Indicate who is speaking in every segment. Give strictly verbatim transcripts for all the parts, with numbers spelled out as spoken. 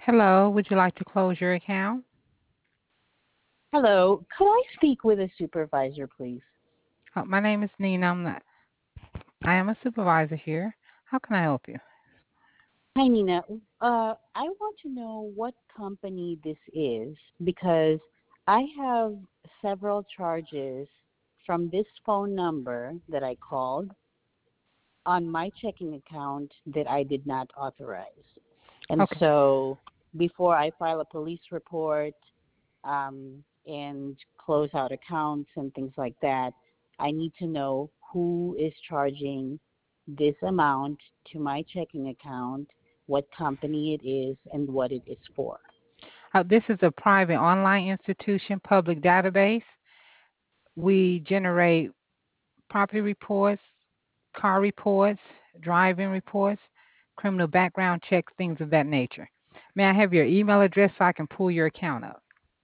Speaker 1: Hello, would you like to close your account?
Speaker 2: Hello, could I speak with a supervisor, please?
Speaker 1: Oh, my name is Nina. I'm not, I am a supervisor here. How can I help you?
Speaker 2: Hi, Nina. Uh, I want to know what company this is because I have several charges from this phone number that I called on my checking account that I did not authorize. And
Speaker 1: Okay.
Speaker 2: so before I file a police report um, and close out accounts and things like that, I need to know who is charging this amount to my checking account, what company it is, and what it is for.
Speaker 1: Uh, this is a private online institution, public database. We generate property reports, car reports, driving reports, criminal background checks, things of that nature. May I have your email address so I can pull your account up?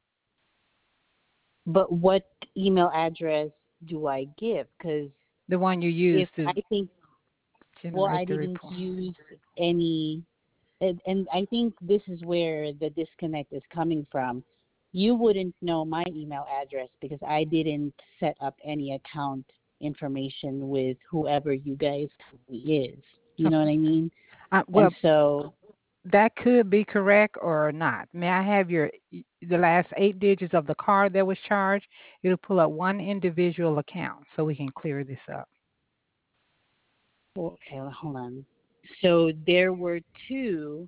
Speaker 2: But what email address do I give? Because
Speaker 1: The one you use
Speaker 2: if
Speaker 1: to
Speaker 2: I think, well, I
Speaker 1: generate the
Speaker 2: didn't
Speaker 1: report.
Speaker 2: use any, and, and I think this is where the disconnect is coming from. You wouldn't know my email address because I didn't set up any account information with whoever you guys is. You know what
Speaker 1: Okay.
Speaker 2: I mean?
Speaker 1: Uh,
Speaker 2: And
Speaker 1: well,
Speaker 2: so,
Speaker 1: that could be correct or not. May I have your the last eight digits of the card that was charged? It'll pull up one individual account so we can clear this up.
Speaker 2: okay, hold on. So there were two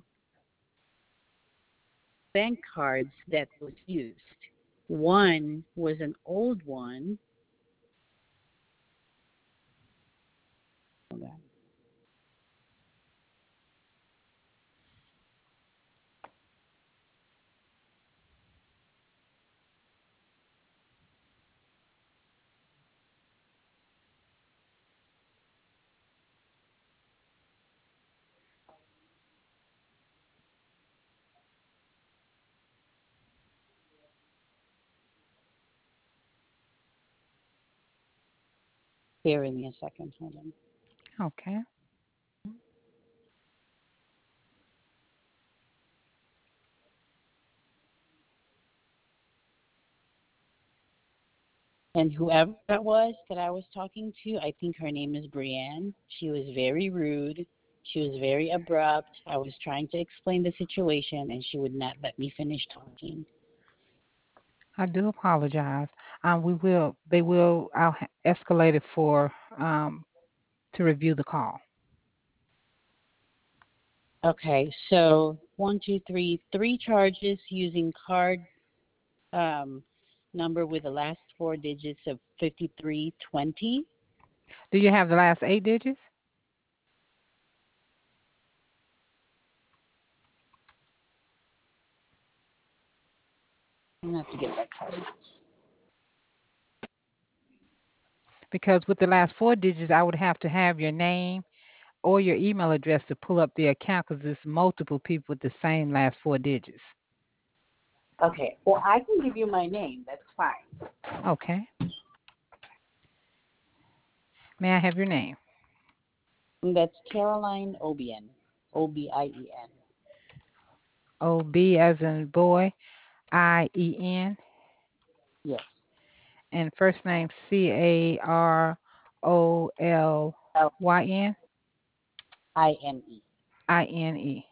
Speaker 2: bank cards that was used. One was an old one. Hold on. Bear with me a second. Hold on.
Speaker 1: Okay.
Speaker 2: And whoever it was that I was talking to, I think her name is Brienne. She was very rude. She was very abrupt. I was trying to explain the situation, and she would not let me finish talking.
Speaker 1: I do apologize. Um, we will. They will. I'll ha- escalate it for um to review the call.
Speaker 2: Okay, so one, two, three, three charges using card um, number with the last four digits of fifty-three twenty.
Speaker 1: Do you have the last eight digits?
Speaker 2: I'm gonna have to get that card.
Speaker 1: Because with the last four digits, I would have to have your name or your email address to pull up the account because there's multiple people with the same last four digits.
Speaker 2: Okay, well I can give you my name. That's fine.
Speaker 1: Okay. May I have your name?
Speaker 2: That's Caroline Obien, O B I E N.
Speaker 1: O B as in boy, I E N,
Speaker 2: Yes,
Speaker 1: and first name C A R O L
Speaker 2: L
Speaker 1: Y N
Speaker 2: I N E.
Speaker 1: I N E.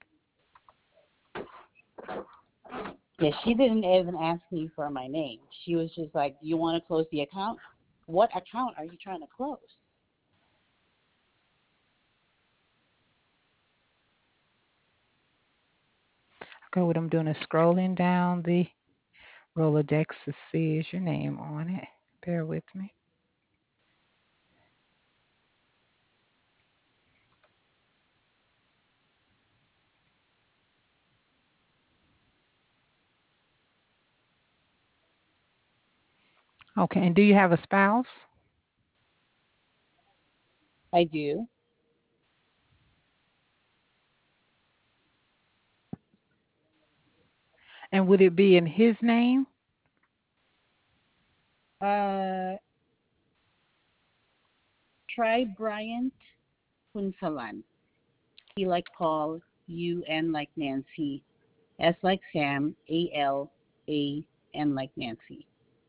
Speaker 2: Yeah, she didn't even ask me for my name. She was just like, "Do you want to close the account? What account are you trying to close?"
Speaker 1: Okay, what I'm doing is scrolling down the Rolodex to see is your name on it. Bear with me. Okay, and do you have a spouse?
Speaker 2: I do.
Speaker 1: And would it be in his name?
Speaker 2: Uh, try Bryant Punsalan. He like Paul, U N like Nancy, S like Sam, A L A N like Nancy.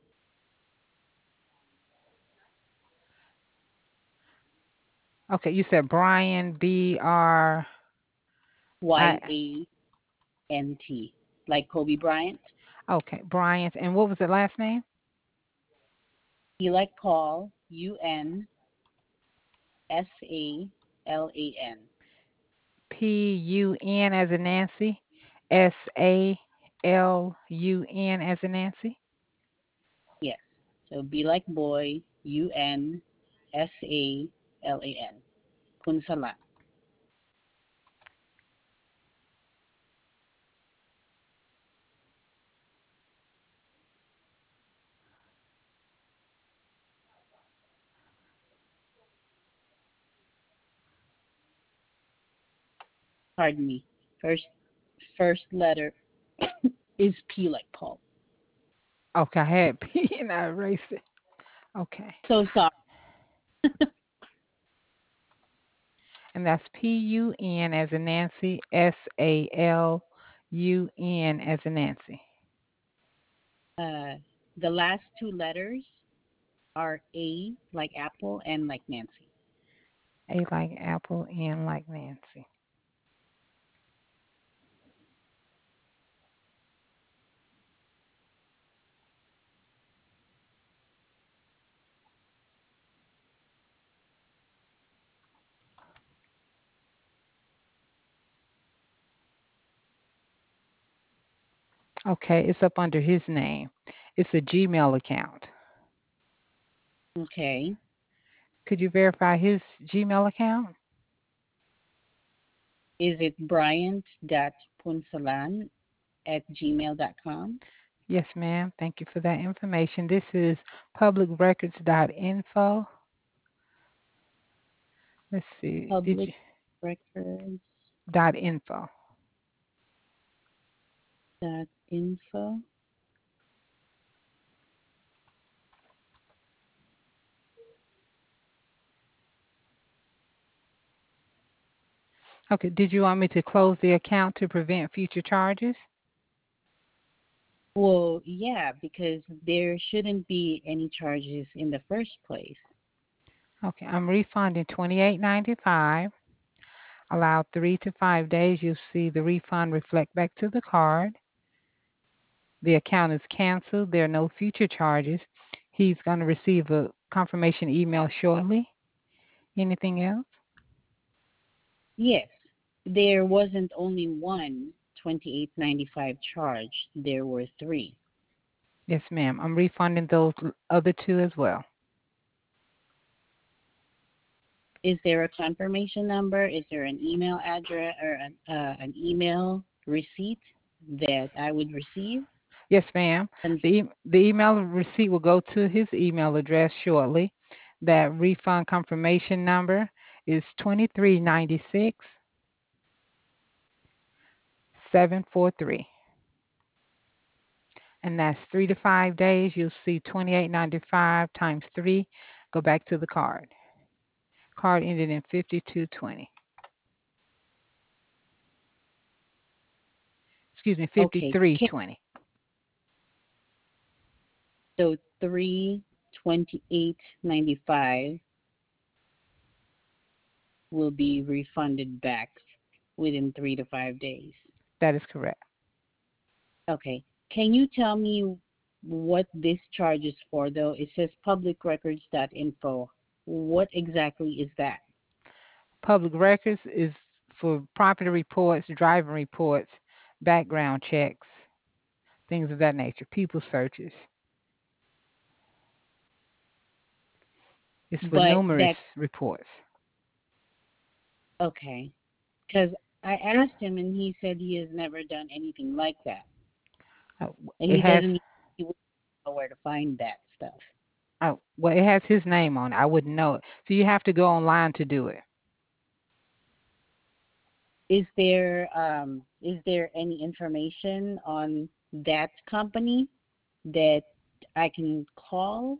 Speaker 1: Okay, you said Brian B R
Speaker 2: Y
Speaker 1: I.
Speaker 2: A N T. Like Kobe Bryant.
Speaker 1: Okay, Bryant. And what was the last name?
Speaker 2: P like Paul, U N S A L A N.
Speaker 1: P U N as in Nancy. S A L U N as in Nancy.
Speaker 2: Yes. So B like boy, U N S A L A N. Punsalan. Pardon me. First first letter is P like Paul.
Speaker 1: Okay, I had P and I erased it. Okay.
Speaker 2: So sorry.
Speaker 1: And that's P U N as in Nancy, S A L U N as in Nancy.
Speaker 2: Uh, the last two letters are A like Apple and like Nancy.
Speaker 1: A like Apple, N like Nancy. Okay, it's up under his name. It's a Gmail account.
Speaker 2: Okay.
Speaker 1: Could you verify his Gmail account?
Speaker 2: Is it bryant.punsalan at gmail dot com?
Speaker 1: Yes, ma'am. Thank you for that information. This is public records dot info. Let's see. Did
Speaker 2: Public
Speaker 1: you
Speaker 2: records
Speaker 1: dot info?
Speaker 2: dot info.
Speaker 1: Okay. Did you want me to close the account to prevent future charges?
Speaker 2: Well, yeah, because there shouldn't be any charges in the first place.
Speaker 1: Okay. I'm refunding twenty-eight ninety-five. Allow three to five days. You'll see the refund reflect back to the card. The account is canceled. There are no future charges. He's going to receive a confirmation email shortly. Anything else?
Speaker 2: Yes, there wasn't only one twenty-eight ninety-five charge. There were three.
Speaker 1: Yes, ma'am. I'm refunding those other two as well.
Speaker 2: Is there a confirmation number? Is there an email address or an, uh, an email receipt that I would receive?
Speaker 1: Yes, ma'am.
Speaker 2: And
Speaker 1: The, e- the email receipt will go to his email address shortly. That refund confirmation number is twenty-three ninety-six seven four three. And that's three to five days. You'll see twenty-eight ninety-five times three go back to the card. Card ended in fifty-two twenty. Excuse me,
Speaker 2: okay,
Speaker 1: fifty-three
Speaker 2: can,
Speaker 1: twenty.
Speaker 2: so three twenty-eight ninety-five will be refunded back within three to five days.
Speaker 1: That is correct.
Speaker 2: Okay. Can you tell me what this charge is for, though? It says public records dot info. What exactly is that?
Speaker 1: Public records is for property reports, driving reports, background checks, things of that nature, people searches. It's for
Speaker 2: But
Speaker 1: numerous
Speaker 2: that,
Speaker 1: reports.
Speaker 2: okay. Because I asked him and he said he has never done anything like that.
Speaker 1: Uh,
Speaker 2: And
Speaker 1: It
Speaker 2: he
Speaker 1: has
Speaker 2: doesn't he wouldn't know where to find that stuff.
Speaker 1: uh, well, it has his name on it. I wouldn't know it. So you have to go online to do it.
Speaker 2: Is there um is there any information on that company that I can call?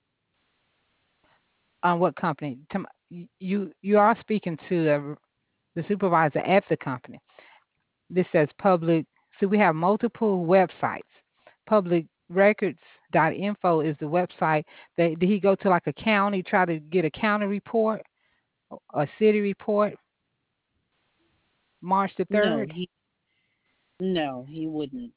Speaker 1: On what company? To, you you are speaking to the, the supervisor at the company. This says public see, we have multiple websites. Public records dot info is the website. That did he go to like a county, try to get a county report, a city report, March the
Speaker 2: No,
Speaker 1: third?
Speaker 2: he no, he wouldn't.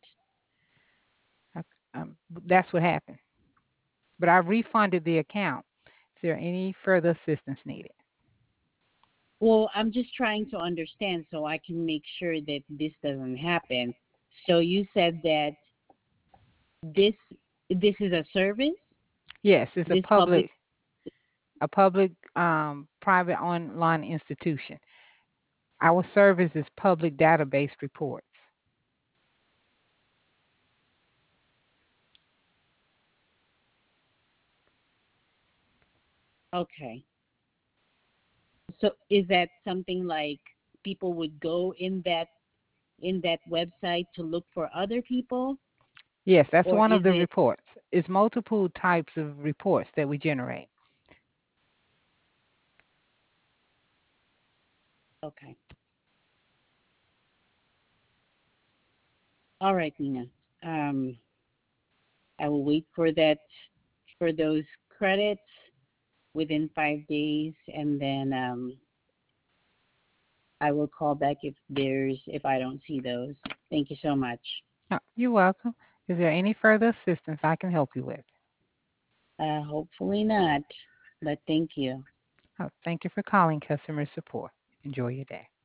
Speaker 1: Um, that's what happened. But I refunded the account. Is there any further assistance needed?
Speaker 2: Well, I'm just trying to understand so I can make sure that this doesn't happen. So you said that this this is a service?
Speaker 1: Yes, it's a
Speaker 2: This public
Speaker 1: public a public um, private online institution. Our service is public database reports.
Speaker 2: okay. So is that something like people would go in that in that website to look for other people,
Speaker 1: Yes, that's
Speaker 2: or
Speaker 1: one of
Speaker 2: is
Speaker 1: the
Speaker 2: it
Speaker 1: reports. It's multiple types of reports that we generate.
Speaker 2: okay? All right, Nina. Um, I will wait for that for those credits within five days, and then um, I will call back if there's if I don't see those. Thank you so much.
Speaker 1: Oh, you're welcome. Is there any further assistance I can help you with?
Speaker 2: Uh, hopefully not, but thank you.
Speaker 1: Oh, thank you for calling customer support. Enjoy your day.